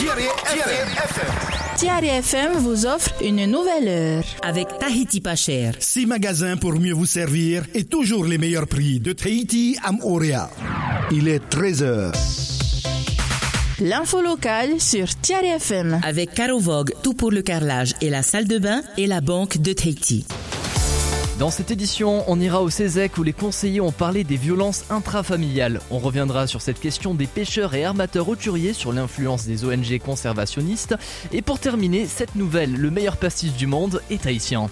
Tiare FM vous offre une nouvelle heure. Avec Tahiti pas cher. 6 magasins pour mieux vous servir et toujours les meilleurs prix de Tahiti à Moorea. Il est 13h. L'info locale sur Tiare FM. Avec Caro Vogue, tout pour le carrelage et la salle de bain et la banque de Tahiti. Dans cette édition, on ira au Cézec où les conseillers ont parlé des violences intrafamiliales. On reviendra sur cette question des pêcheurs et armateurs hauturiers sur l'influence des ONG conservationnistes. Et pour terminer, cette nouvelle, le meilleur pastis du monde est tahitien.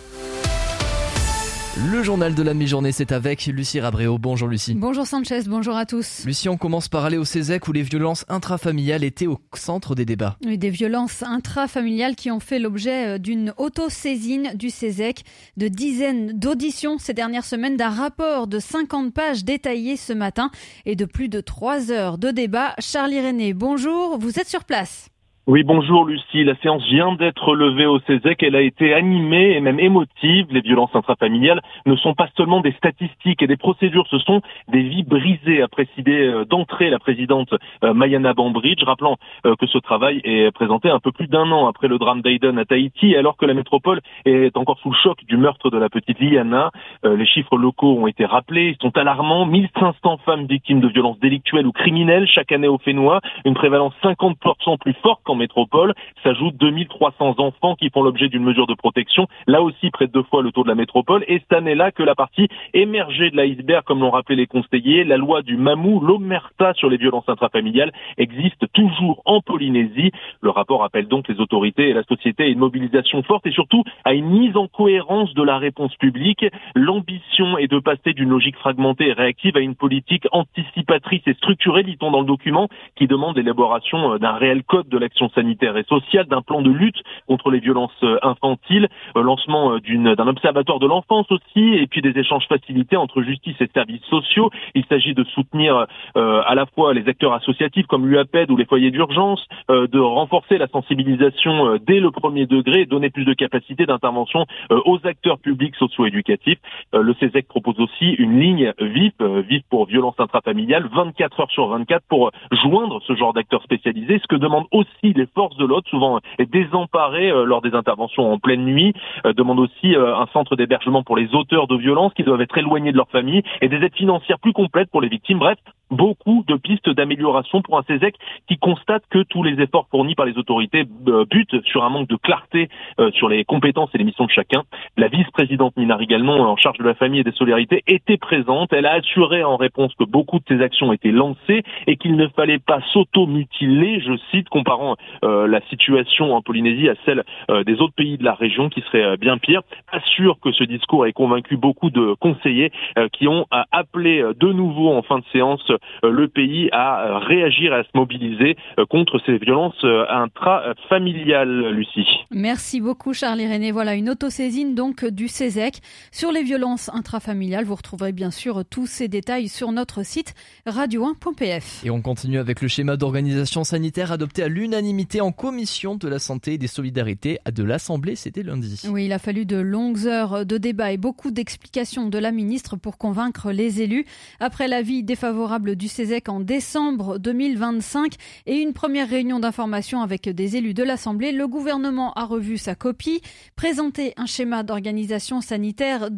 Le journal de la mi-journée, c'est avec Lucie Rabréau. Bonjour Lucie. Bonjour Sanchez, bonjour à tous. Lucie, on commence par aller au Cézec où les violences intrafamiliales étaient au centre des débats. Oui, des violences intrafamiliales qui ont fait l'objet d'une autosaisine du Cézec, de dizaines d'auditions ces dernières semaines, d'un rapport de 50 pages détaillé ce matin et de plus de 3 heures de débat. Charlie René, bonjour, vous êtes sur place. Oui, bonjour Lucie. La séance vient d'être levée au Cézec. Elle a été animée et même émotive. Les violences intrafamiliales ne sont pas seulement des statistiques et des procédures, ce sont des vies brisées, a précisé d'entrée la présidente Mayana Bambridge, rappelant que ce travail est présenté un peu plus d'1 an après le drame d'Aden à Tahiti, alors que la métropole est encore sous le choc du meurtre de la petite Liana. Les chiffres locaux ont été rappelés, ils sont alarmants. 1500 femmes victimes de violences délictuelles ou criminelles chaque année au Fénois, une prévalence 50% plus forte qu'en métropole. S'ajoutent 2300 enfants qui font l'objet d'une mesure de protection, là aussi près de 2 fois le taux de la métropole. Et cette année-là que la partie émergée de l'iceberg, comme l'ont rappelé les conseillers, la loi du Mamou, l'omerta sur les violences intrafamiliales, existe toujours en Polynésie. Le rapport appelle donc les autorités et la société à une mobilisation forte et surtout à une mise en cohérence de la réponse publique. L'ambition est de passer d'une logique fragmentée et réactive à une politique anticipatrice et structurée, dit-on dans le document, qui demande l'élaboration d'un réel code de l'action sanitaire et sociale, d'un plan de lutte contre les violences infantiles, lancement d'un observatoire de l'enfance aussi, et puis des échanges facilités entre justice et services sociaux. Il s'agit de soutenir à la fois les acteurs associatifs comme l'UAPED ou les foyers d'urgence, de renforcer la sensibilisation dès le premier degré et donner plus de capacité d'intervention aux acteurs publics socio-éducatifs. Le Cézec propose aussi une ligne VIP pour violences intrafamiliales, 24 heures sur 24 pour joindre ce genre d'acteurs spécialisés, ce que demandent aussi les forces de l'ordre, souvent désemparées lors des interventions en pleine nuit, demandent aussi un centre d'hébergement pour les auteurs de violences qui doivent être éloignés de leur famille et des aides financières plus complètes pour les victimes. Bref, beaucoup de pistes d'amélioration pour un Cézec qui constate que tous les efforts fournis par les autorités butent sur un manque de clarté sur les compétences et les missions de chacun. La vice-présidente Nina Rigalnon, en charge de la famille et des solidarités, était présente. Elle a assuré en réponse que beaucoup de ces actions étaient lancées et qu'il ne fallait pas s'auto-mutiler, je cite, comparant la situation en Polynésie à celle des autres pays de la région qui serait bien pire. Assure que ce discours ait convaincu beaucoup de conseillers qui ont appelé de nouveau en fin de séance le pays à réagir et à se mobiliser contre ces violences intrafamiliales, Lucie. Merci beaucoup Charlie René. Voilà une autosaisine donc du Cézec sur les violences intrafamiliales. Vous retrouverez bien sûr tous ces détails sur notre site radio1.pf. Et on continue avec le schéma d'organisation sanitaire adopté à l'unanimité en commission de la santé et des solidarités de l'Assemblée, c'était lundi. Oui, il a fallu de longues heures de débat et beaucoup d'explications de la ministre pour convaincre les élus. Après l'avis défavorable du Cézec en décembre 2025 et une première réunion d'information avec des élus de l'Assemblée, le gouvernement a revu sa copie, présenté un schéma d'organisation sanitaire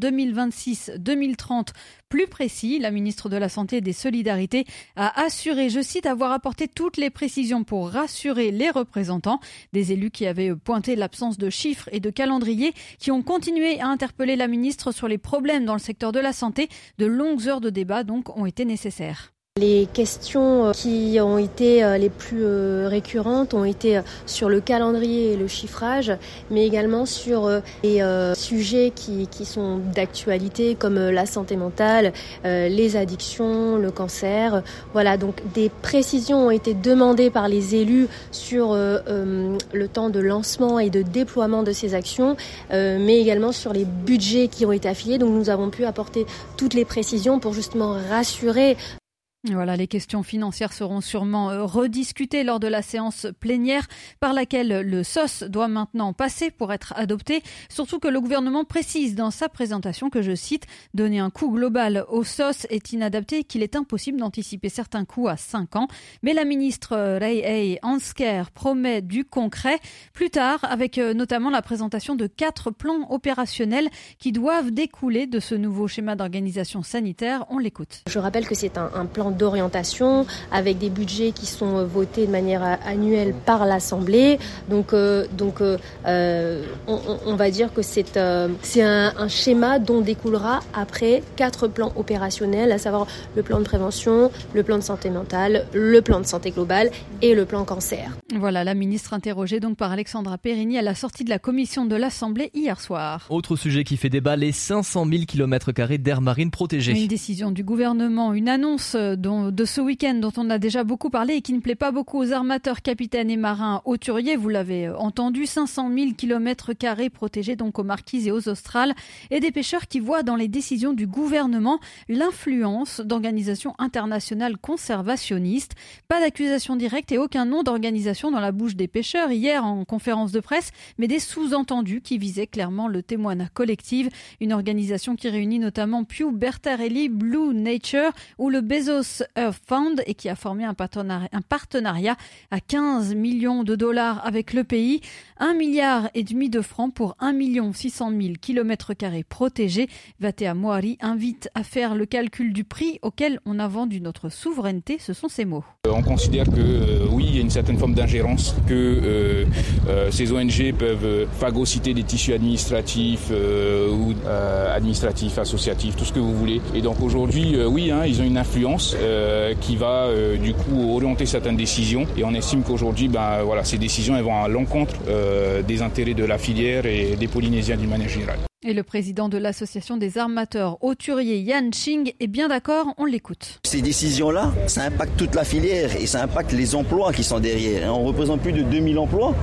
2026-2030 plus précis. La ministre de la Santé et des Solidarités a assuré, je cite, avoir apporté toutes les précisions pour rassurer les représentants. Des élus qui avaient pointé l'absence de chiffres et de calendrier, qui ont continué à interpeller la ministre sur les problèmes dans le secteur de la santé. De longues heures de débat donc ont été nécessaires. Les questions qui ont été les plus récurrentes ont été sur le calendrier et le chiffrage, mais également sur les sujets qui sont d'actualité comme la santé mentale, les addictions, le cancer. Voilà, donc des précisions ont été demandées par les élus sur le temps de lancement et de déploiement de ces actions, mais également sur les budgets qui ont été affiliés. Donc nous avons pu apporter toutes les précisions pour justement rassurer Voilà, les questions financières seront sûrement rediscutées lors de la séance plénière par laquelle le SOS doit maintenant passer pour être adopté. Surtout que le gouvernement précise dans sa présentation que, je cite, « donner un coût global au SOS est inadapté et qu'il est impossible d'anticiper certains coûts à 5 ans ». Mais la ministre Reihe Hansker promet du concret plus tard, avec notamment la présentation de 4 plans opérationnels qui doivent découler de ce nouveau schéma d'organisation sanitaire. On l'écoute. Je rappelle que c'est un plan d'orientation avec des budgets qui sont votés de manière annuelle par l'Assemblée. Donc on va dire que c'est un schéma dont découlera après 4 plans opérationnels, à savoir le plan de prévention, le plan de santé mentale, le plan de santé globale et le plan cancer. Voilà, la ministre interrogée donc par Alexandra Perini à la sortie de la commission de l'Assemblée hier soir. Autre sujet qui fait débat, les 500 000 km² d'aire marine protégée. Une décision du gouvernement, une annonce de ce week-end dont on a déjà beaucoup parlé et qui ne plaît pas beaucoup aux armateurs, capitaines et marins hauturiers. Vous l'avez entendu, 500 000 km² protégés donc aux Marquises et aux Australes, et des pêcheurs qui voient dans les décisions du gouvernement l'influence d'organisations internationales conservationnistes. Pas d'accusation directe et aucun nom d'organisation dans la bouche des pêcheurs hier en conférence de presse, mais des sous-entendus qui visaient clairement le Témoina Collective, une organisation qui réunit notamment Pew Bertarelli, Blue Nature ou le Bezos Earth Fund et qui a formé un partenariat à 15 millions de dollars avec le pays, 1,5 milliard de francs pour 1 600 000 km² protégés. Vatea Moari invite à faire le calcul du prix auquel on a vendu notre souveraineté, ce sont ses mots. On considère que oui, il y a une certaine forme d'ingérence, que ces ONG peuvent phagocyter des tissus administratifs ou administratifs, associatifs, tout ce que vous voulez. Et donc aujourd'hui, oui, ils ont une influence qui va du coup orienter certaines décisions. Et on estime qu'aujourd'hui, ces décisions elles vont à l'encontre des intérêts de la filière et des Polynésiens d'une manière générale. Et le président de l'association des armateurs hauturiers, Yan Ching, est bien d'accord, on l'écoute. Ces décisions-là, ça impacte toute la filière et ça impacte les emplois qui sont derrière. On représente plus de 2000 emplois,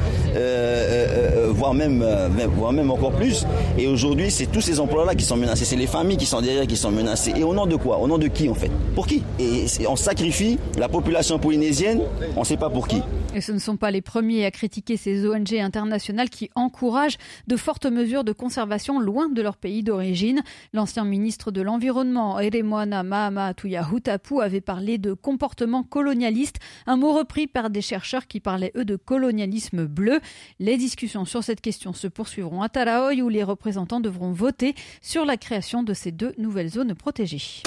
voire même encore plus. Et aujourd'hui, c'est tous ces emplois-là qui sont menacés. C'est les familles qui sont derrière qui sont menacées. Et au nom de quoi ? Au nom de qui en fait ? Pour qui ? Et on sacrifie la population polynésienne, on ne sait pas pour qui. Et ce ne sont pas les premiers à critiquer ces ONG internationales qui encouragent de fortes mesures de conservation loin de leur pays d'origine. L'ancien ministre de l'Environnement, Eremoana Mahamatouya Hutapu, avait parlé de comportement colonialiste, un mot repris par des chercheurs qui parlaient, eux, de colonialisme bleu. Les discussions sur cette question se poursuivront à Taraoi, où les représentants devront voter sur la création de ces 2 nouvelles zones protégées.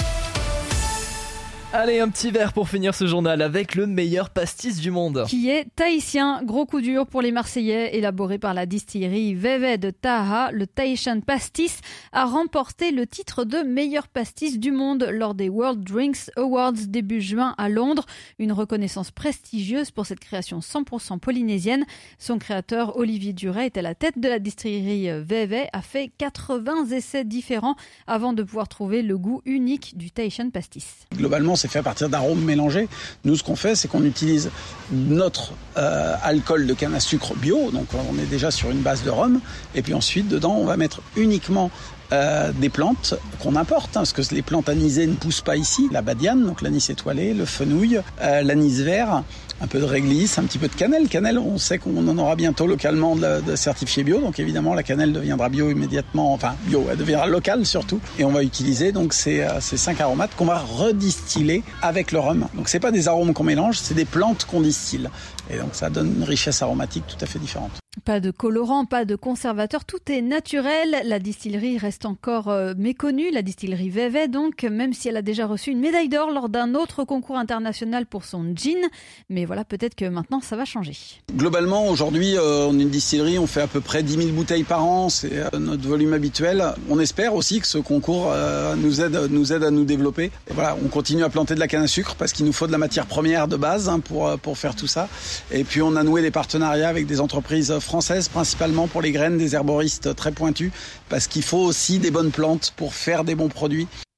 Allez, un petit verre pour finir ce journal avec le meilleur pastis du monde. Qui est tahitien, gros coup dur pour les Marseillais, élaboré par la distillerie Veve de Taha. Le Tahitian Pastis a remporté le titre de meilleur pastis du monde lors des World Drinks Awards début juin à Londres. Une reconnaissance prestigieuse pour cette création 100% polynésienne. Son créateur, Olivier Duret, est à la tête de la distillerie Veve, a fait 80 essais différents avant de pouvoir trouver le goût unique du Tahitian Pastis. Globalement, c'est fait à partir d'arômes mélangés. Nous, ce qu'on fait, c'est qu'on utilise notre alcool de canne à sucre bio, donc on est déjà sur une base de rhum, et puis ensuite, dedans, on va mettre uniquement des plantes qu'on importe, parce que les plantes anisées ne poussent pas ici. La badiane, donc l'anis étoilé, le fenouil, l'anis vert, un peu de réglisse, un petit peu de cannelle. Cannelle, on sait qu'on en aura bientôt localement de certifié bio, donc évidemment la cannelle deviendra bio immédiatement, enfin bio, elle deviendra locale surtout. Et on va utiliser donc ces 5 aromates qu'on va redistiller avec le rhum. Donc c'est pas des arômes qu'on mélange, c'est des plantes qu'on distille. Et donc ça donne une richesse aromatique tout à fait différente. Pas de colorant, pas de conservateur, tout est naturel. La distillerie reste encore méconnue, la distillerie Veve donc, même si elle a déjà reçu une médaille d'or lors d'un autre concours international pour son gin. Mais voilà, peut-être que maintenant ça va changer. Globalement, aujourd'hui, on est une distillerie, on fait à peu près 10 000 bouteilles par an, c'est notre volume habituel. On espère aussi que ce concours nous aide à nous développer. Et voilà, on continue à planter de la canne à sucre parce qu'il nous faut de la matière première de base pour faire tout ça. Et puis on a noué des partenariats avec des entreprises françaises, principalement pour les graines, des herboristes très pointus, parce qu'il faut aussi des bonnes plantes pour faire des bons produits.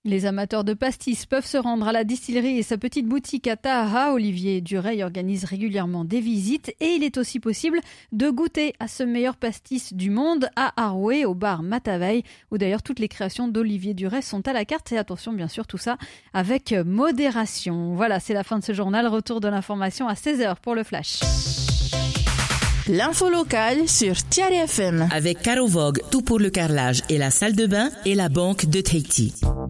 Les amateurs de pastis peuvent se rendre à la distillerie et sa petite boutique à Taha. Olivier Dureil organise régulièrement des visites et il est aussi possible de goûter à ce meilleur pastis du monde à Arouet, au bar Matavai, où d'ailleurs toutes les créations d'Olivier Dureil sont à la carte. Et attention, bien sûr, tout ça avec modération. Voilà, c'est la fin de ce journal. Retour de l'information à 16h pour le Flash. L'info locale sur Thierry FM. Avec Caro Vogue, tout pour le carrelage et la salle de bain et la banque de Tahiti.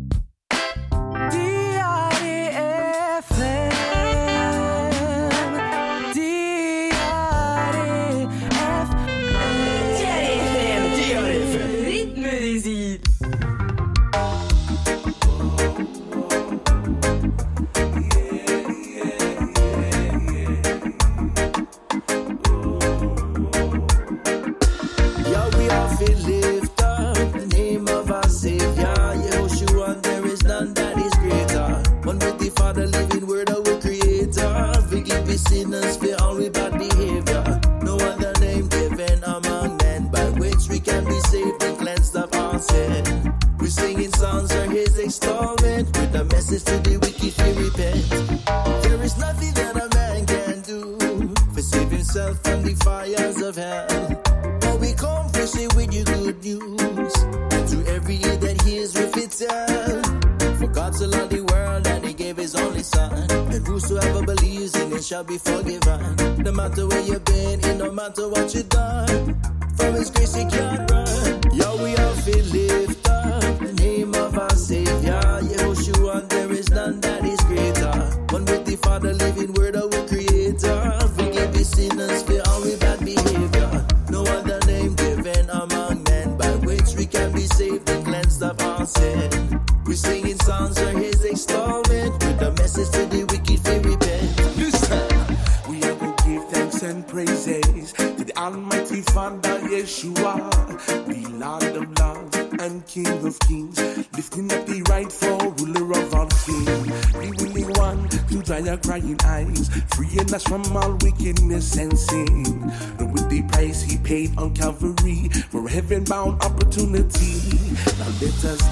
Sinners for all we bad behavior. No other name given among men by which we can be saved and cleansed of our sin. We're singing songs for his extolment with a message to the wicked to repent. There is nothing that a man can do for save himself from the fires of hell. But we come to say with you good news to every ear that hears with it tell. For God so loved the world that he gave his only son, and whosoever believes in it shall be forgiven. No matter where you've been, and no matter what you've done, from his grace you can't run. Yo, we all feel lift up the name of our Savior, Yehoshua, there is none that is greater. One with the Father, living word, our Creator. Forgive his sinners for all we bad behavior. No other name given among men by which we can be saved and cleansed of our sin. We're singing songs for his extolment with a message to the wicked to repent. Listen, we are going to give thanks and praises to the Almighty Father Yeshua, the Lord of Lords and King of Kings, lifting up the rightful ruler of all kings, the willing one to dry our crying eyes, freeing us from all wickedness and sin. And with the price he paid on Calvary for heaven-bound opportunity, now let us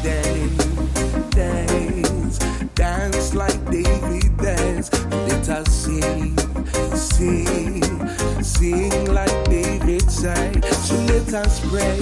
dance like David danced. Let us sing like David sang. So let us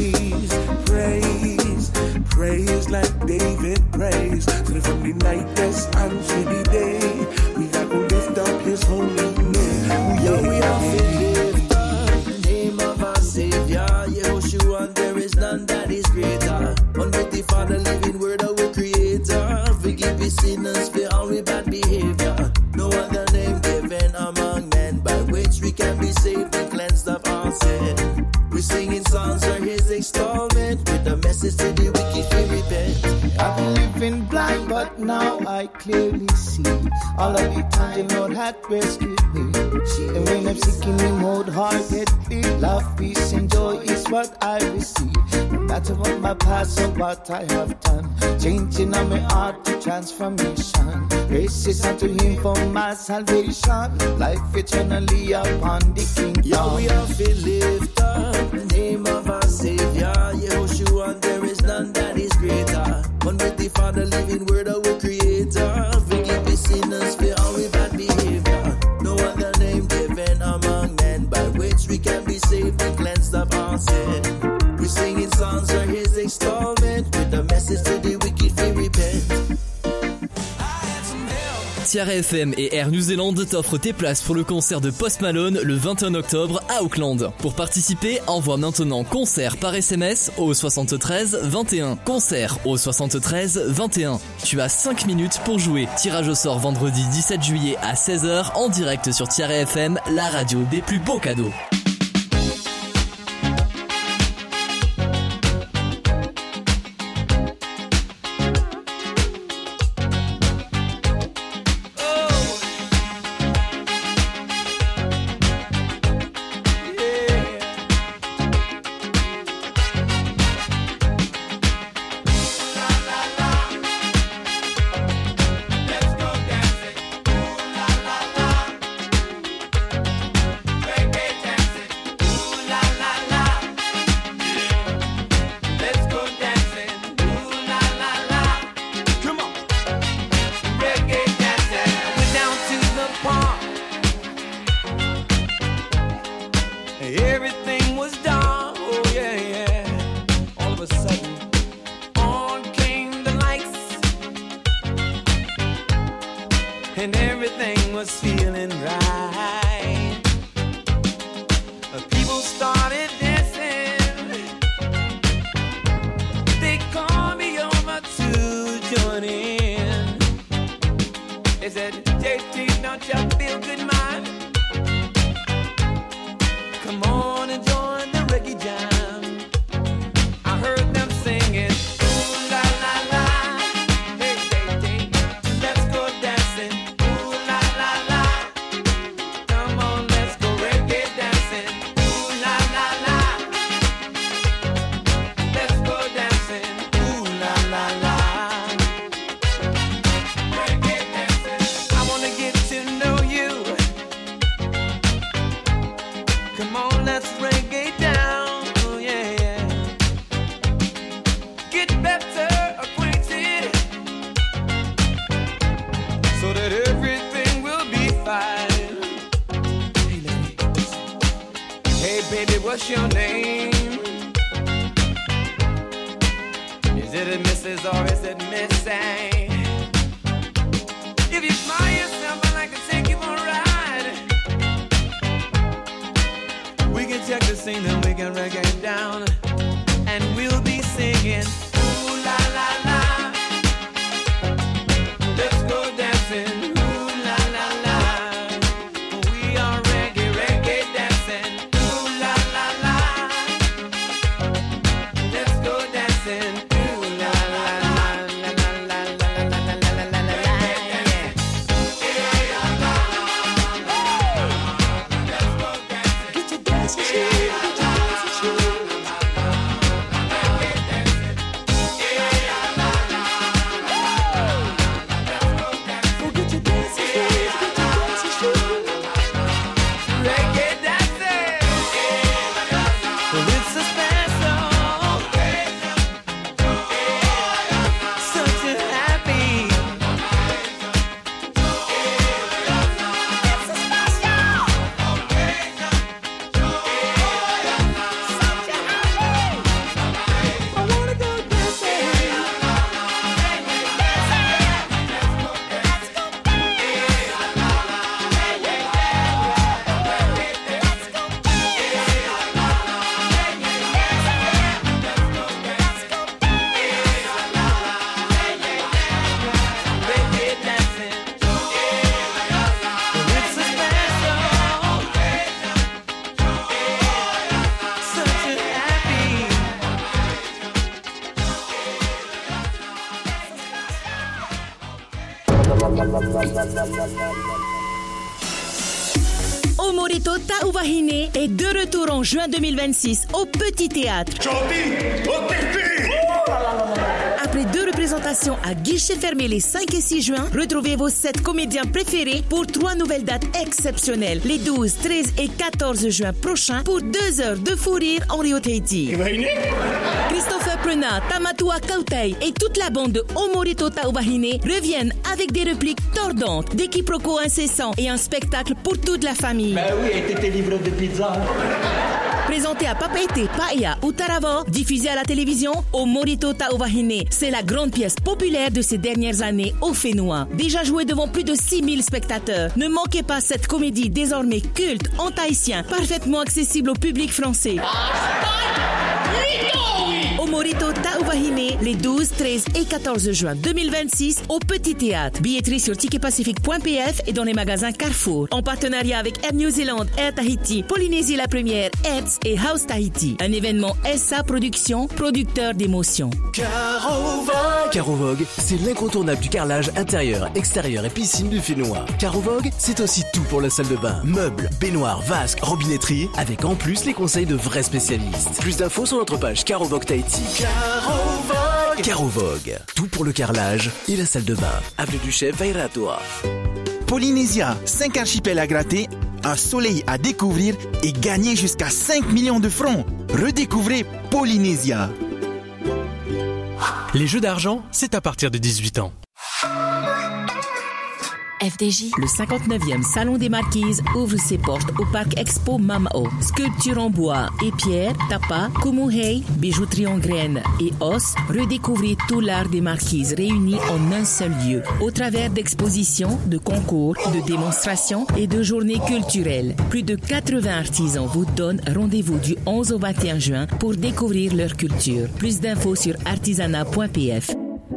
praise like David praised. So from the night that's unto the day, we are gonna lift up his holy name. Yo, we are lift up the name of our Savior, Yehoshua, there is none that is greater. One with the Father, living word, our Creator. Forgive his sinners for all we bad behavior. No other name given among men by which we can be saved and cleansed of our sin. We're singing songs for his extolment with a message to the wicked to repent. I've been living blind, but now I clearly see all of the times the Lord had rescued me. And when I'm seeking him wholeheartedly, love, peace, and joy is what I receive. No matter what my past or what I have done, changing on my heart to transformation. Grace is unto him for my salvation, life eternally upon the kingdom. Yeah, we all feel lift up the name of our Savior, Yehoshua, there is none that is greater. One with the Father, living word, our Creator. Forgive his sinners for all we bad behavior. No other name given among men by which we can be saved and cleansed of our sin. We're singing songs for his extolment with a message to the wicked to repent. Thierry FM et Air New Zealand t'offrent tes places pour le concert de Post Malone le 21 octobre à Auckland. Pour participer, envoie maintenant concert par SMS au 73 21. Concert au 73 21. Tu as 5 minutes pour jouer. Tirage au sort vendredi 17 juillet à 16h en direct sur Thierry FM, la radio des plus beaux cadeaux. Come on, let's reggae down. Oh, yeah, yeah. Get better acquainted so that everything will be fine. Hey, ladies. Hey, baby, what's your name? Is it a Mrs. or is it Miss A? If you smile yourself, I'd like to take you on a ride. We can check the scene and we can reggae down. And we'll be singing, ooh la la la. Let's go dancing, ooh la la la. We are reggae, reggae dancing, ooh la la la. Let's go dancing, ooh la la la la la la la la la la la la. Get your dancing shoes, get your dancing shoes. Omorito Tauvahine est de retour en juin 2026 au Petit Théâtre. Après 2 représentations à guichet fermé les 5 et 6 juin, retrouvez vos 7 comédiens préférés pour 3 nouvelles dates exceptionnelles, les 12, 13 et 14 juin prochains pour 2 heures de fou rire en Rio Tahiti. Christopher Prenat, Tamatua Kautei et toute la bande de Omorito Tauvahine reviennent avec des répliques tordantes, des quiproquos incessants et un spectacle pour toute la famille. Ben oui, et t'étais livreur de pizza. Présenté à Papeete, Paia ou Taravao, diffusé à la télévision, Omorito Tauvahine, c'est la grande pièce populaire de ces dernières années au Fénois. Déjà joué devant plus de 6000 spectateurs. Ne manquez pas cette comédie désormais culte en tahitien, parfaitement accessible au public français. Omorito Tauvahine, les 12, 13 et 14 juin 2026 au Petit Théâtre. Billetterie sur ticketpacifique.pf et dans les magasins Carrefour. En partenariat avec Air New Zealand, Air Tahiti, Polynésie la Première, Hertz et House Tahiti. Un événement SA Productions, producteur d'émotions. Carovogue, c'est l'incontournable du carrelage intérieur, extérieur et piscine du Fénois. Carovogue, c'est aussi tout pour la salle de bain. Meubles, baignoires, vasques, robinetterie, avec en plus les conseils de vrais spécialistes. Plus d'infos sur notre page Carovogue Tahiti. Carovogue, tout pour le carrelage et la salle de bain. Avenue du Chef, Vairatoa. Polynésia, 5 archipels à gratter, un soleil à découvrir et gagner jusqu'à 5 millions de francs. Redécouvrez Polynésia. Les jeux d'argent, c'est à partir de 18 ans. FDJ. Le 59e Salon des Marquises ouvre ses portes au Parc Expo Mamao. Sculptures en bois et pierre, tapas, kumuhei, bijouterie en graines et os, redécouvrez tout l'art des Marquises réunis en un seul lieu, au travers d'expositions, de concours, de démonstrations et de journées culturelles. Plus de 80 artisans vous donnent rendez-vous du 11 au 21 juin pour découvrir leur culture. Plus d'infos sur artisanat.pf.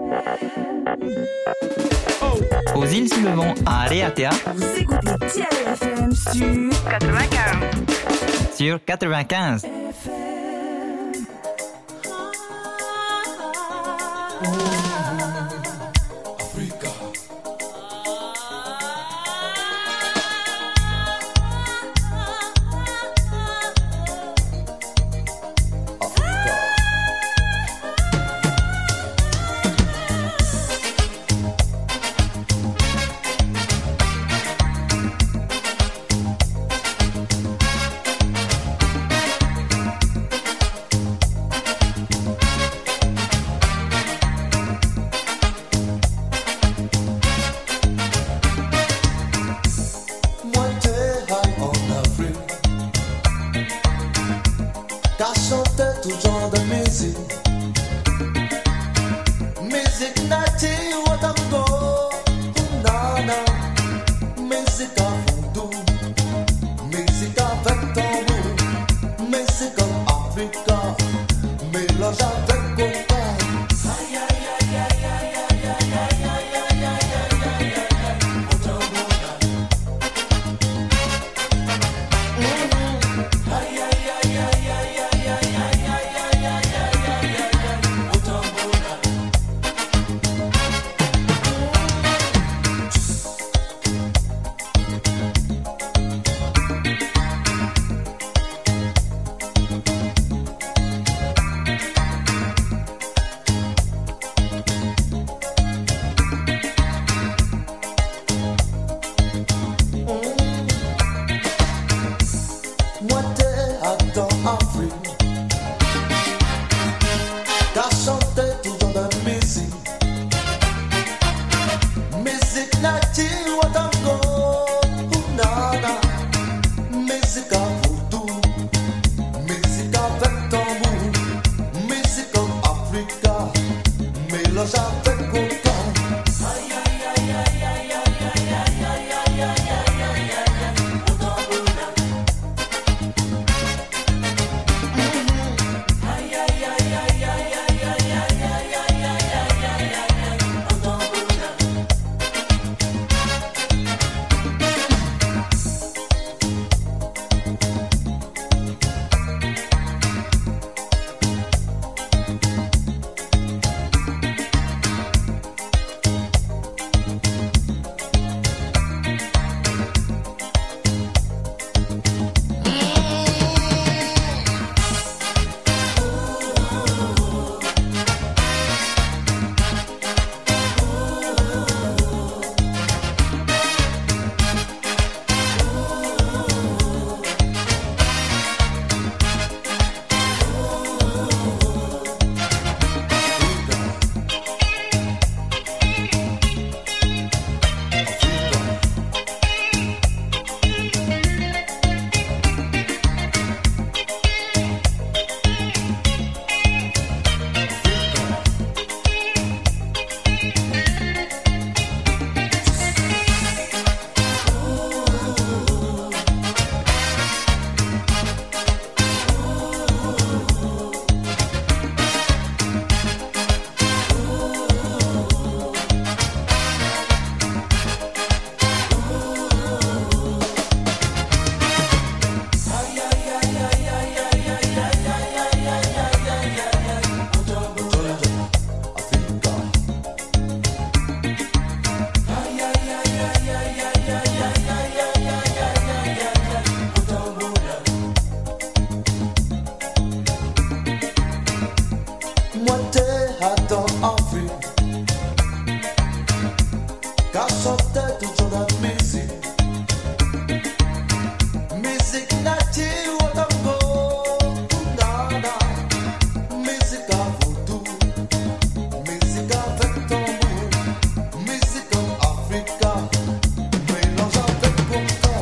Aux îles sous le vent à Areatea. Vous écoutez TLFM sur 95. Sur 95. Qu'a chanté tout genre de musique. Musique native ou tango, nana. Musique à voodoo, musique avec tambour, musique en Africa, mélange avec coca. Aïe aïe aïe aïe aïe aïe aïe aïe aïe aïe aïe aïe aïe. Aïe aïe aïe aïe aïe aïe aïe aïe aïe aïe aïe moi t'es attends Afrique. Qu'a chanté tout genre de musique. Musique native ou tango, nana. Musique à voodoo, musique avec tambour, musique en Africa, mélange avec coca. Aïe aïe aïe aïe aïe aïe aïe aïe aïe aïe aïe aïe aïe. Moi t'es attends Afrique. Qu'a chanté tout genre de musique. Musique native ou tango, nana. Musique à voodoo, musique avec tambour, musique en Africa, mélange avec coca.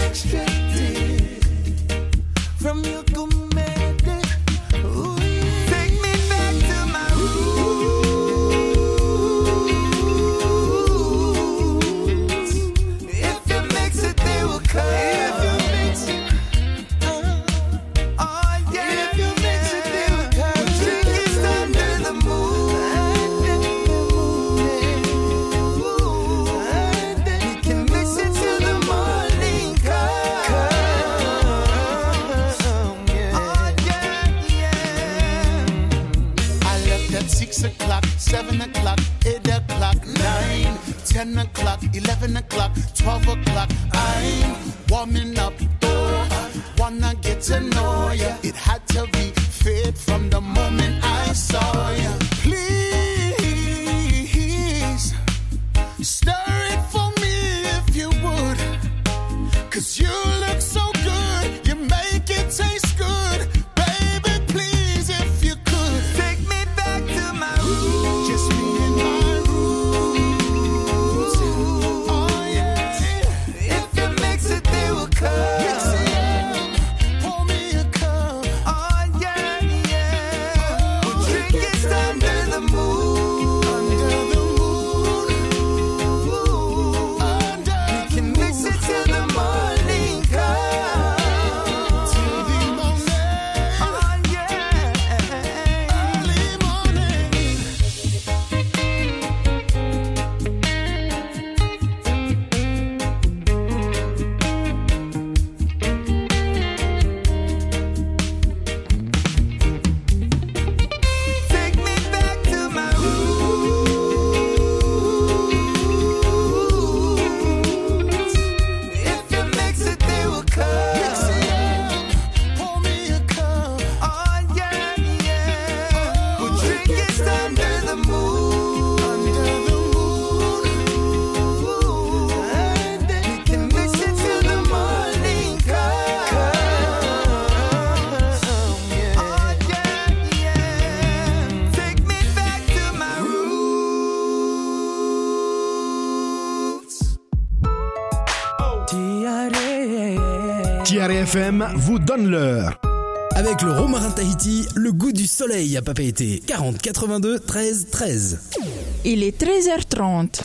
extracted from your command. Ooh, take me back to my roots. If you mix it, they will come. If you mix it, oh yeah. If you mix it, they will come. Drink it under the moon. You can mix it till the morning comes. I left at 6 o'clock, 7 o'clock, 8 o'clock, 9, 10 o'clock, 11 o'clock, 12 o'clock. I'm warming up, oh, wanna get to know ya. It had to be fate from the moment I saw ya. Please, stir it for me if you would. 'Cause you look so good, you make it taste good. Baby, please, if you could. Take me back to my roots. Just me and my roots. Oh yeah. If you mix it, they will come. Mix it up, pour me a cup. Oh yeah, yeah. We'll drink it under the moon. Under the moon. Under You can mix it till the morning comes. till the morning. Oh yeah. Early morning. Take me back to my roots. If you mix it, they will come. Mix it up, pour me a cup. Oh yeah, yeah. We'll drink it under the moon. Under the moon. You can mix it till the morning comes. Oh yeah, yeah. Take me back to my roots. TRFM vous donne l'heure. Avec le Romarin Tahiti, le goût du soleil à Papeete. 40 82 13 13. Il est 13h30.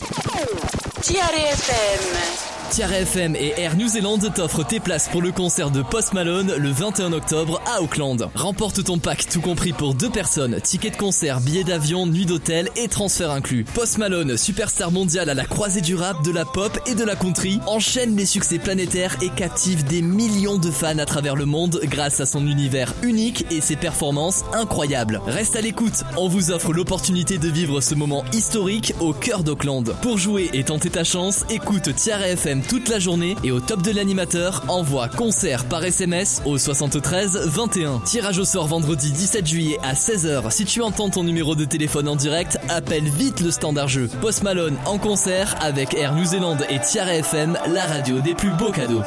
Tiare FM et Air New Zealand t'offrent tes places pour le concert de Post Malone le 21 octobre à Auckland. Remporte ton pack tout compris pour 2 personnes, tickets de concert, billets d'avion, nuit d'hôtel et transfert inclus. Post Malone, superstar mondial à la croisée du rap, de la pop et de la country, enchaîne les succès planétaires et captive des millions de fans à travers le monde grâce à son univers unique et ses performances incroyables. Reste à l'écoute, on vous offre l'opportunité de vivre ce moment historique au cœur d'Auckland. Pour jouer et tenter ta chance, écoute Tiare FM toute la journée et au top de l'animateur, envoie concert par SMS au 73 21. Tirage au sort vendredi 17 juillet à 16h. Si tu entends ton numéro de téléphone en direct, appelle vite le standard jeu. Post Malone en concert avec Air New Zealand et Tiare FM, la radio des plus beaux cadeaux.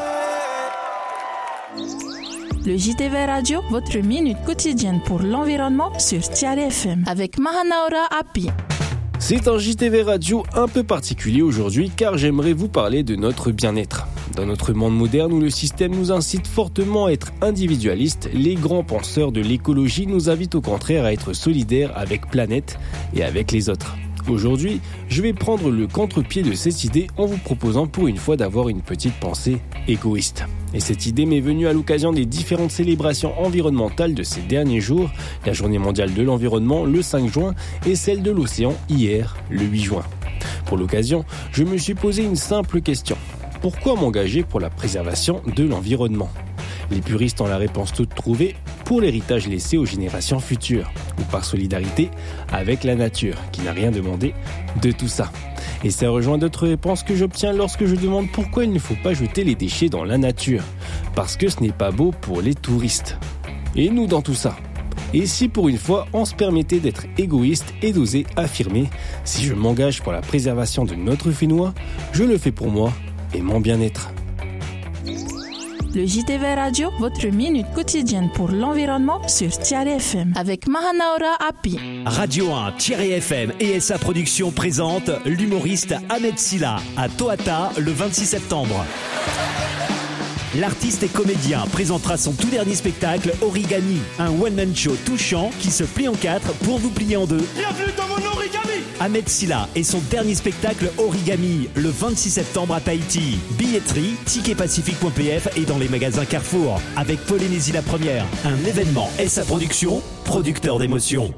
Le JTV Radio, votre minute quotidienne pour l'environnement sur Tiare FM avec Mahanaora Api. C'est un JTV Radio un peu particulier aujourd'hui car j'aimerais vous parler de notre bien-être. Dans notre monde moderne où le système nous incite fortement à être individualiste, les grands penseurs de l'écologie nous invitent au contraire à être solidaires avec planète et avec les autres. Aujourd'hui, je vais prendre le contre-pied de cette idée en vous proposant pour une fois d'avoir une petite pensée égoïste. Et cette idée m'est venue à l'occasion des différentes célébrations environnementales de ces derniers jours, la Journée mondiale de l'environnement le 5 juin et celle de l'océan hier, le 8 juin. Pour l'occasion, je me suis posé une simple question. Pourquoi m'engager pour la préservation de l'environnement ? Les puristes ont la réponse toute trouvée, pour l'héritage laissé aux générations futures, ou par solidarité avec la nature, qui n'a rien demandé de tout ça. Et ça rejoint d'autres réponses que j'obtiens lorsque je demande pourquoi il ne faut pas jeter les déchets dans la nature. Parce que ce n'est pas beau pour les touristes. Et nous dans tout ça ? Et si pour une fois on se permettait d'être égoïste et d'oser affirmer « Si je m'engage pour la préservation de notre Fénois, je le fais pour moi et mon bien-être ». Le JTV Radio, votre minute quotidienne pour l'environnement sur Tiare FM avec Mahanaora Api. Radio 1, Tiare FM et SA Productions présente l'humoriste Ahmed Silla à Toata le 26 septembre. l'artiste et comédien présentera son tout dernier spectacle Origami, un one-man show touchant qui se plie en 4 pour vous plier en 2. Bienvenue dans mon Origami. Ahmed Silla et son dernier spectacle Origami le 26 septembre à Tahiti. Billetterie, ticketpacifique.pf et dans les magasins Carrefour. Avec Polynésie la première, un événement SA Production, producteur d'émotions.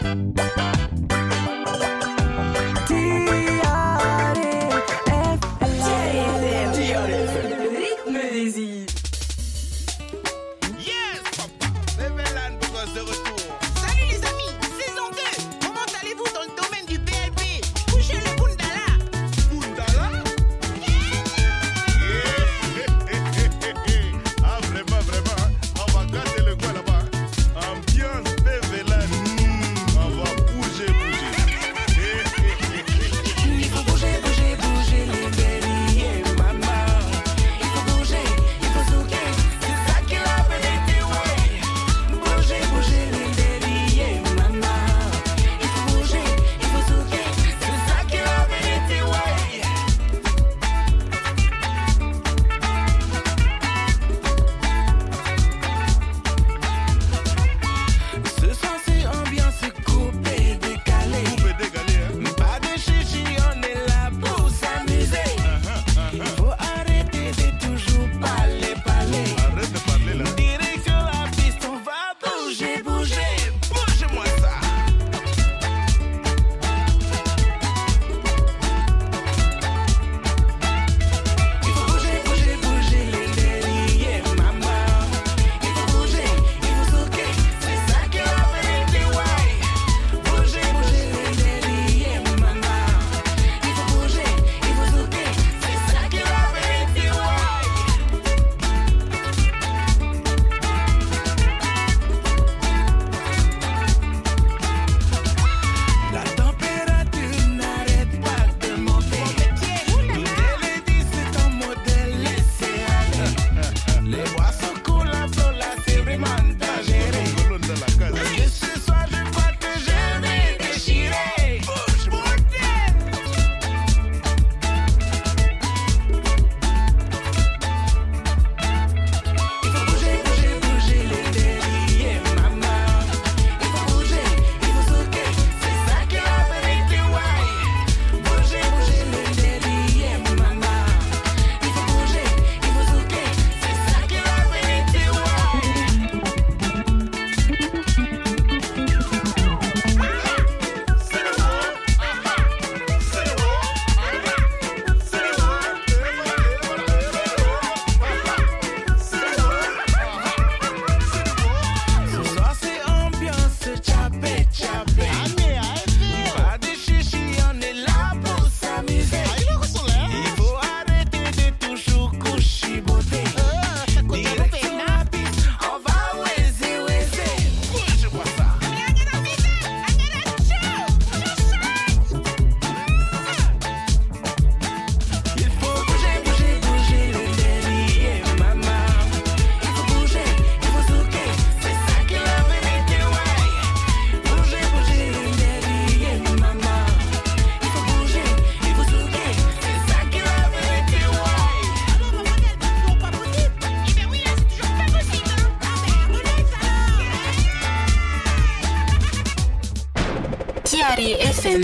Tiare FM.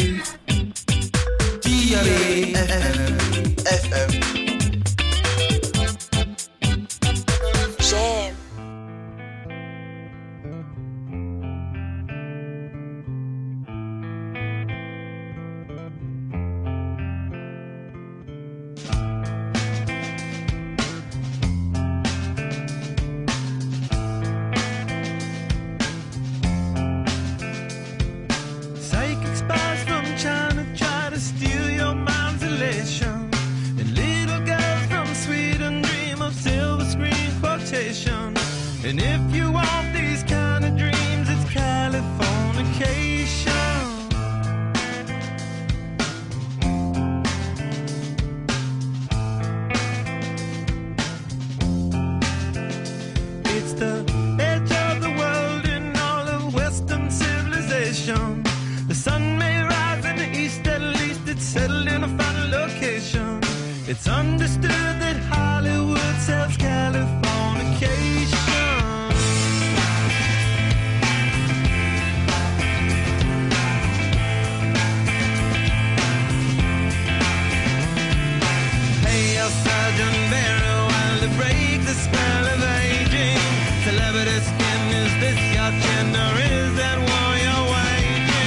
Tiare FM. J'aime. Psychic spies from China try to steal your mind's elation. And little girls from Sweden dream of silver screen quotation. And if you want these kind of dreams, it's Californication. It's the edge of the world in all of Western civilization. The sun may rise in the east, at least it's settled in a final location. It's understood that Hollywood sells Californication. Hey, El Sergeant Barrow, while to break the spell of aging. Celebrity skin, is this your chin or is that war you're waging?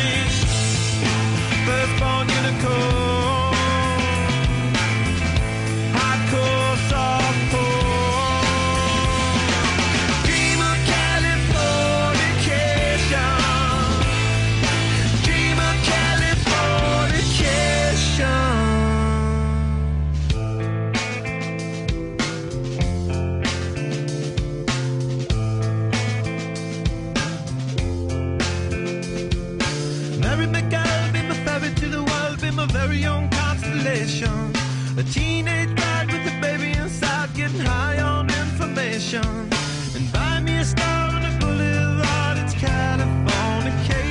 station and buy me a star on a boulevard. It's Californication.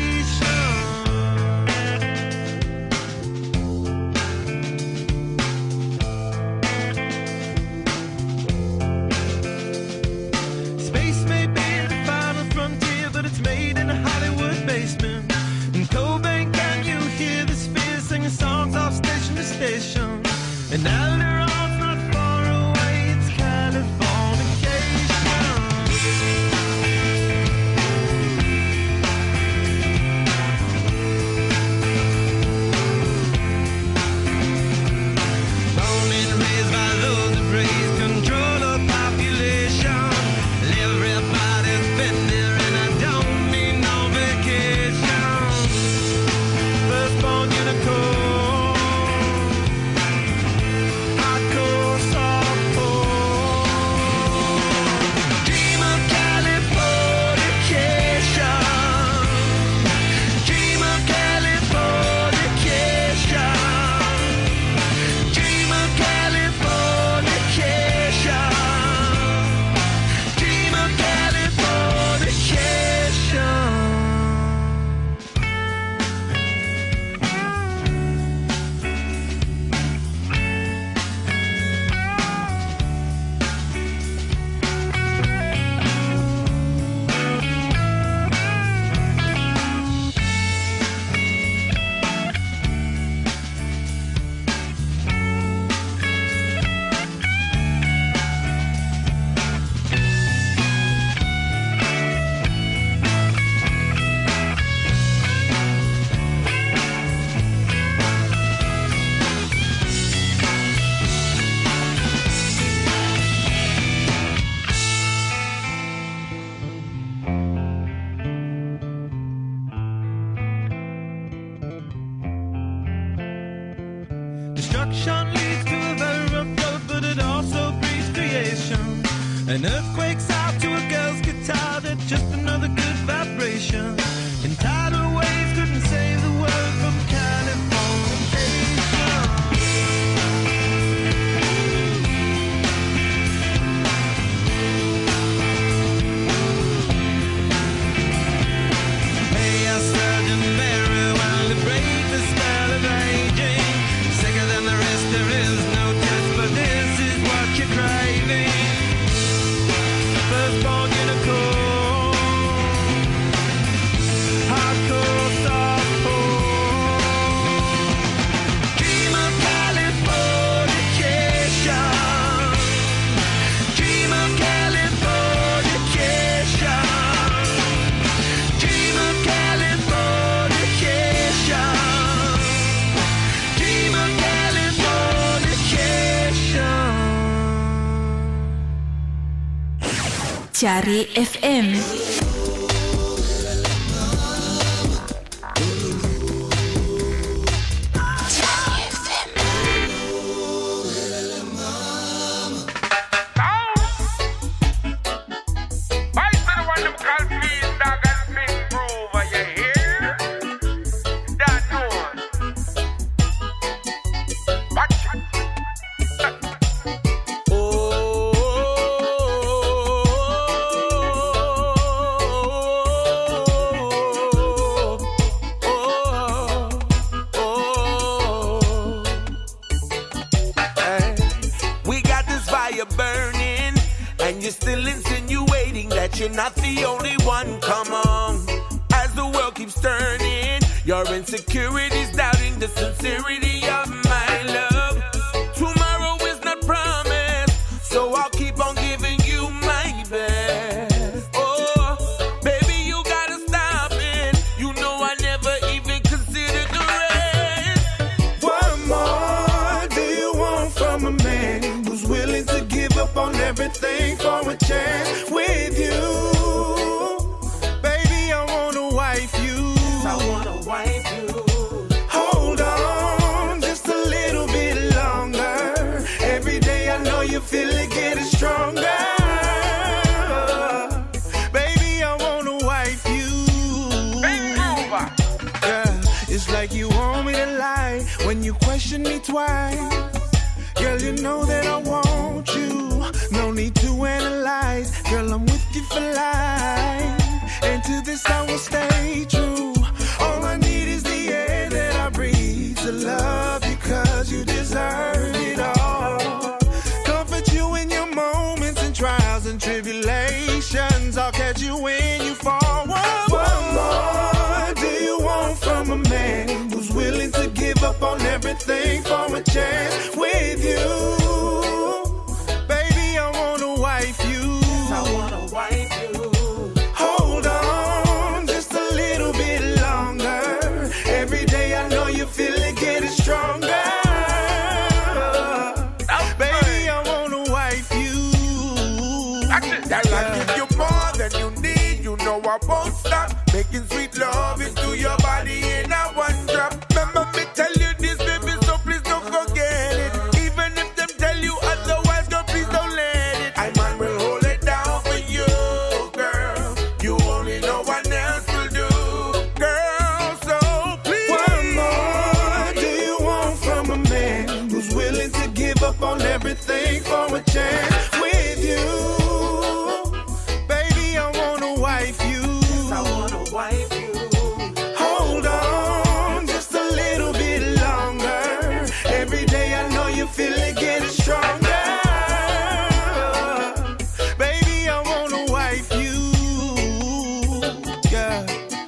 Space may be the final frontier, but it's made in a Hollywood basement. In Cobain, can you hear the spheres singing songs off station to station? And Alderon's not far away, it's Californication. Born and raised by those who praise control of population. Everybody's been there and I don't need no vacation. Firstborn unicorn. Destruction leads to a very rough road, but it also breeds creation. An earthquake's out to a girl's guitar, that's just another good vibration. And tidal waves couldn't save the world from Hey, a surgeon very well to break the spell of aging. Sicker than the rest, there is no test, but this is what you're craving. Firstborn unicorn, hardcore softcore. Dream of Californication. Dream of Californication. Dream of Californication. Dream of Californication. Tiare FM. We got this fire burning, and you're still insinuating that you're not the only one. Come on, as the world keeps turning, your insecurities doubting the sincerity of my love. Tomorrow is not promised, so I'll keep on giving you my best. Oh, baby, you gotta stop it. You know I never even considered the rest. What more do you want from a man who's willing to give up on everything for a chance with you? Baby, I wanna wife you. I wanna wife you. Hold on just a little bit longer. Every day I know you feel it getting stronger. Baby, I wanna wife you. Yeah, it's like you want me to lie when you question me twice. Girl, you know that I want you. No need to analyze. Girl, I'm with you for life. And to this I will stay true. All I need is the air that I breathe to love you, 'cause you deserve it all. Comfort you in your moments and trials and tribulations. I'll catch you when you fall. What more do you want from a man who's willing to give up on everything for a chance with you? Baby, I wanna wife you. I wanna wife you. Hold on just a little bit longer. Every day I know you feel it getting stronger. Baby, I wanna wife you. Girl, I give you more than you need. You know I won't stop making sweet love into your body in a one drop. Remember me tell you this, baby, so please don't forget it. Even if them tell you otherwise, girl, please don't let it. I man will hold it down for you, girl. You only know what else will do, girl. So please. What more do you want from a man who's willing to give up on everything for a chance with you? Baby, I wanna wife you. I wanna wife you. Hold on just a little bit longer. Every day I know you feel it getting stronger. Baby, I wanna wife you. Yeah.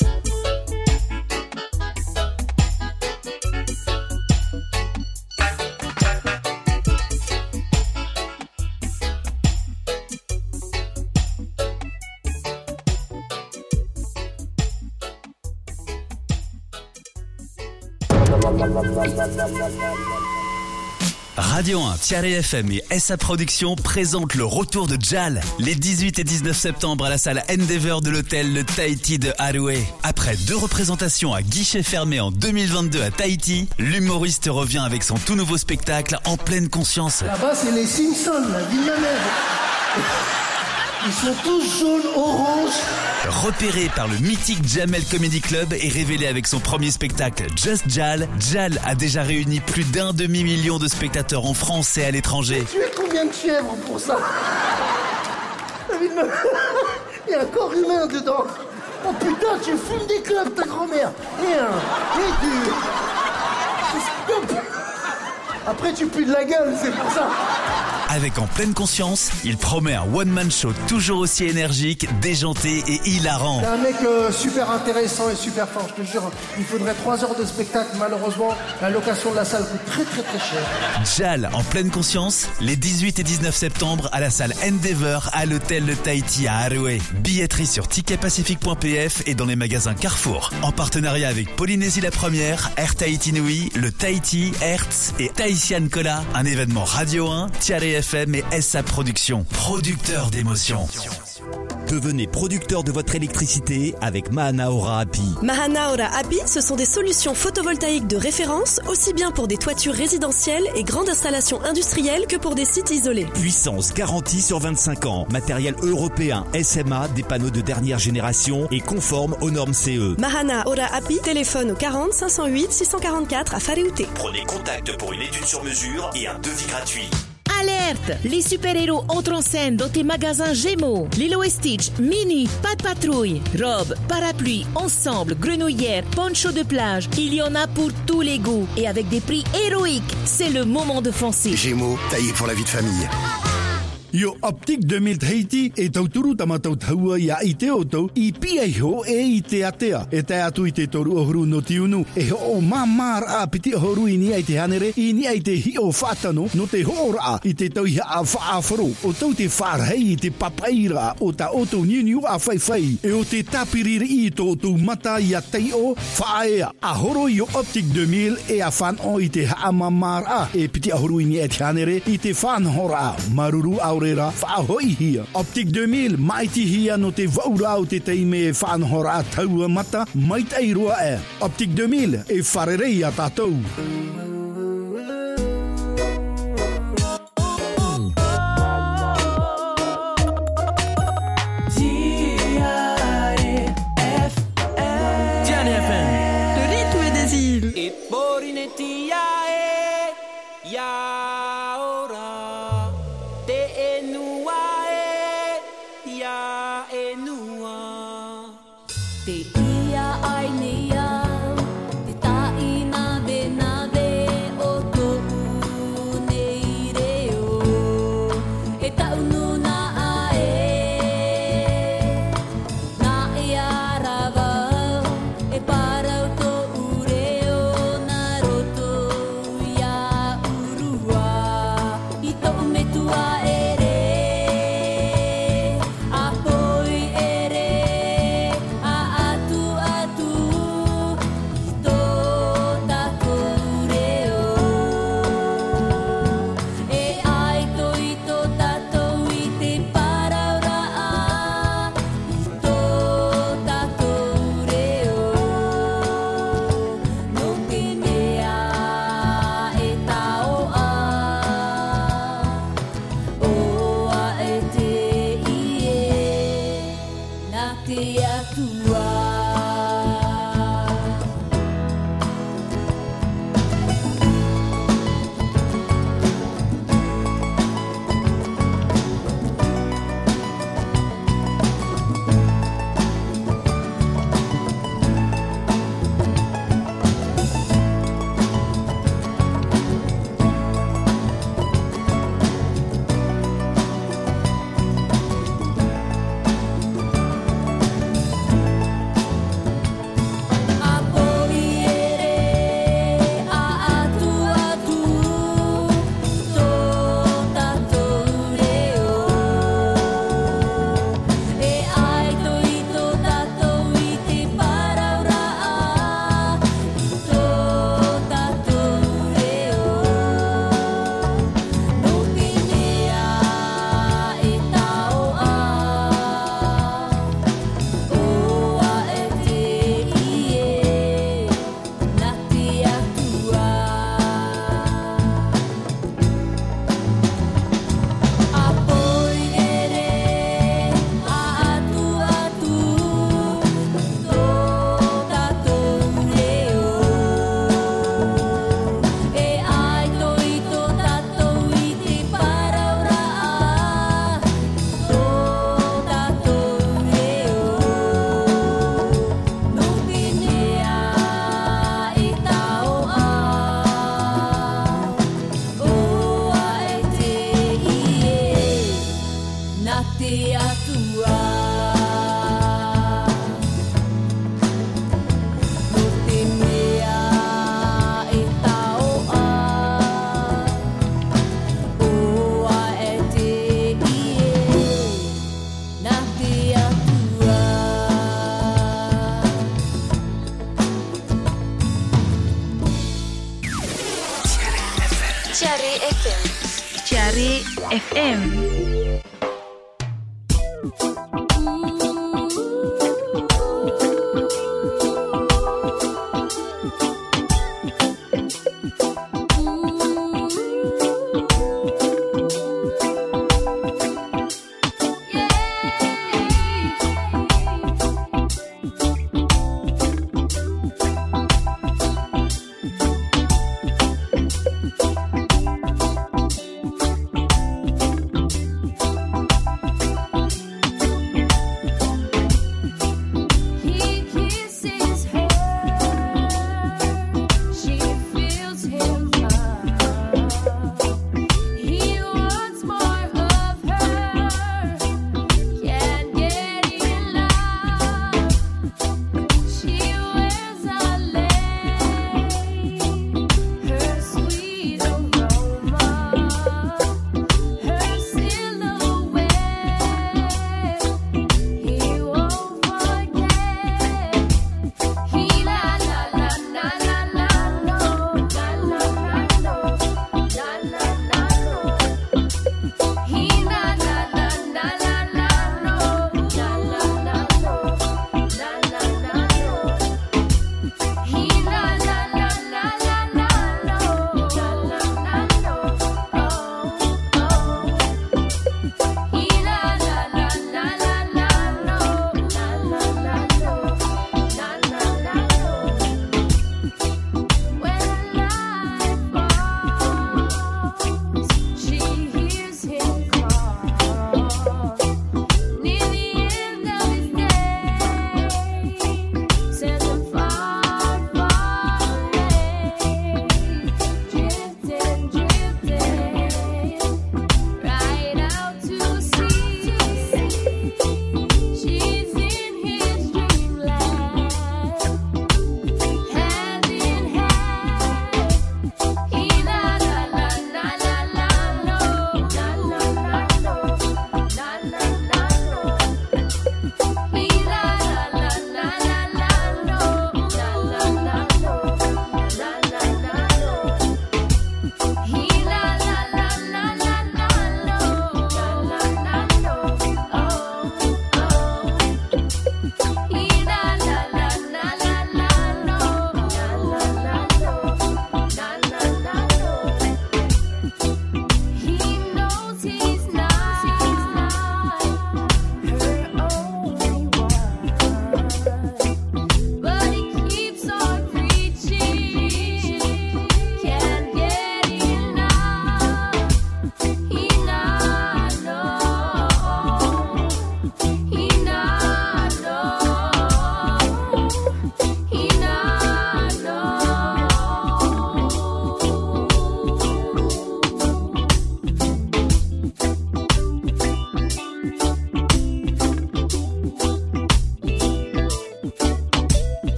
Radio 1, Thierry FM et SA Productions présentent le retour de Jal les 18 et 19 septembre à la salle Endeavour de l'hôtel Le Tahiti de Haroué. Après 2 représentations à guichet fermé en 2022 à Tahiti, l'humoriste revient avec son tout nouveau spectacle En pleine conscience. Là-bas, c'est les Simpsons, la vie de ma mère. Ils sont tous jaunes, orange. Repéré par le mythique Jamel Comedy Club et révélé avec son premier spectacle Just Jal, Jal a déjà réuni plus d'1 demi-million de spectateurs en France et à l'étranger. Tu es combien de chèvres pour ça? La vie de ma mère. Il y a un corps humain dedans. Oh putain, tu fumes des clopes, ta grand-mère. Et tu... Après, tu pues de la gueule, c'est pour ça. Avec En pleine conscience, il promet un one-man show toujours aussi énergique, déjanté et hilarant. T'es un mec super intéressant et super fort, je te jure. Il faudrait 3 heures de spectacle, malheureusement, la location de la salle coûte très très très cher. Jal En pleine conscience, les 18 et 19 septembre à la salle Endeavour à l'hôtel Le Tahiti à Haroué. Billetterie sur ticketpacific.pf et dans les magasins Carrefour. En partenariat avec Polynésie la Première, Air Tahiti Nui, Le Tahiti, Hertz et Tahitian Cola. Un événement Radio 1, Thierry FM et SA Productions, producteur d'émotions. Devenez producteur de votre électricité avec Mahana Aura API. Mahana Aura API, ce sont des solutions photovoltaïques de référence, aussi bien pour des toitures résidentielles et grandes installations industrielles que pour des sites isolés. Puissance garantie sur 25 ans, matériel européen SMA, des panneaux de dernière génération et conforme aux normes CE. Mahana Aura API, téléphone au 40 508 644 à Faréouté. Prenez contact pour une étude sur mesure et un devis gratuit. Alerte! Les super-héros entrent en scène dans tes magasins Gémeaux. Lilo et Stitch, Mini, Pas de patrouille, robes, parapluies, ensemble, grenouillères, poncho de plage. Il y en a pour tous les goûts et avec des prix héroïques. C'est le moment de foncer. Gémeaux, taillé pour la vie de famille. Yo Optic 2000 Tahiti e tauturu tamatau taua ia I te oto I pia ho e I te atea e te atu I te toru ohuru no tiunu e ho o mamar a piti horu I ni ai te hanere I ni ai te hi o whatano no te hora I te tauiha a whaafaro o tau te wharhei I te papaira o ta oto niuniu a whaiwhai e o te tapiriri I to tu mata I a tei o whaea a horo Yo Optic 2000 e a whan o I te haamamar a e piti ahoru I ni ai te hanere I te whan hora maruru a whaahoi hia. Optic 2000, maiti hia no te vaura o te teime e whanhora taua mata, maitai roa e. Optic 2000, e wharerei a tātou. Le rythme des îles. Et Borinetia, ya. Tiare FM.